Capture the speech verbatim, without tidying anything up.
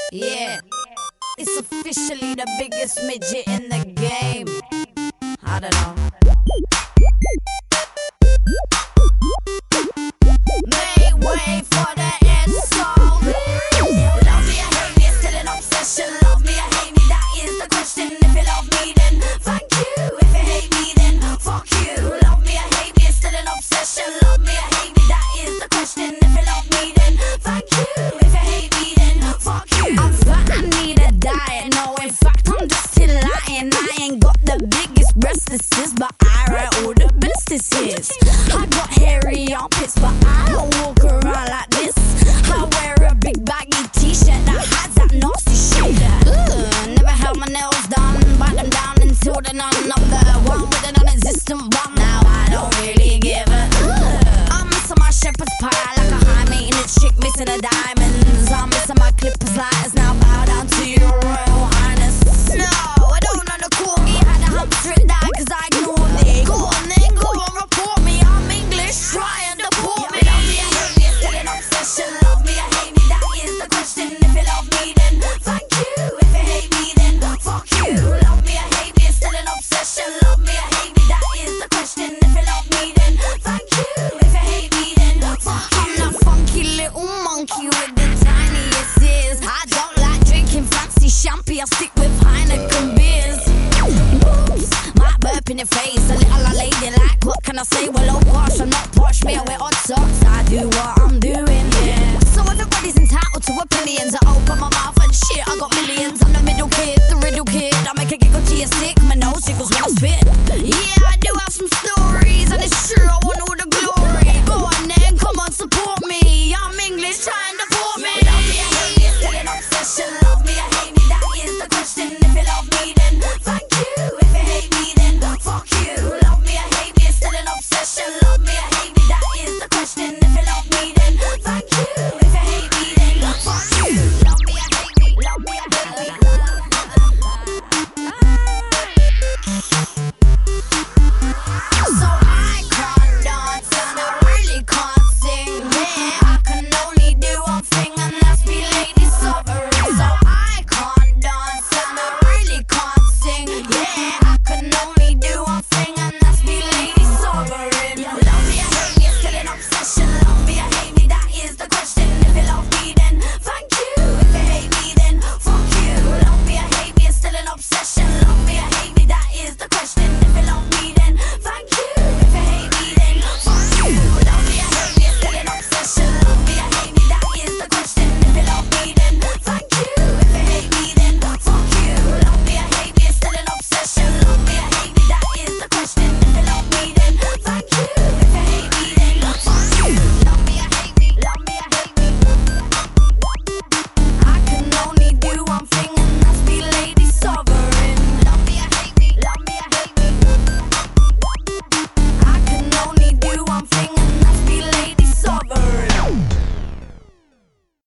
Yeah, it's officially the biggest midget in the game. I don't know. Make way for the S O B. Love me or hate me, it's still an obsession. Love me or hate me, that is the question. If you love me, then thank you. If you hate me, then fuck you. Love me or hate me, it's still an obsession. Love me or hate me, that is the question. If you love me, then thank you. If you hate me, then fuck you. I'm fat, I need a diet. No, in fact, I'm just still lying. I ain't got the biggest breasts, this is, but I write all the best this is. I got hairy armpits, but I don't walk around like this. I wear a big baggy t-shirt that has that nasty shit. Ugh, never held my nails done, bite them down until they're none. I'm the one with an non-existent bum. Now I don't really give a ugh. I'm missing my shepherd's pie like a high maintenance chick missing the diamonds. I'm missing my clippers lighters. Now bow down to your royal highness. No, I don't know the corgi. Had a hump straight die cause I ignored it. Go on then, go on, report me. I'm English, try and deport me. Love me or hate me, it's still an obsession. Love me or hate me, that is the question. If you love me, then thank you. If you hate me, then fuck you. Love me or hate me, it's still an obsession. Love me or hate me, that is the question. If you love me, then thank you. If you hate me, then fuck you. I'm that funky little monkey with the tiniest ears. I don't like drinking fancy champagne, I stick with Heineken beers. Oops, might burp in your face, a little old lady like, what can I say? Well, oh gosh, I'm not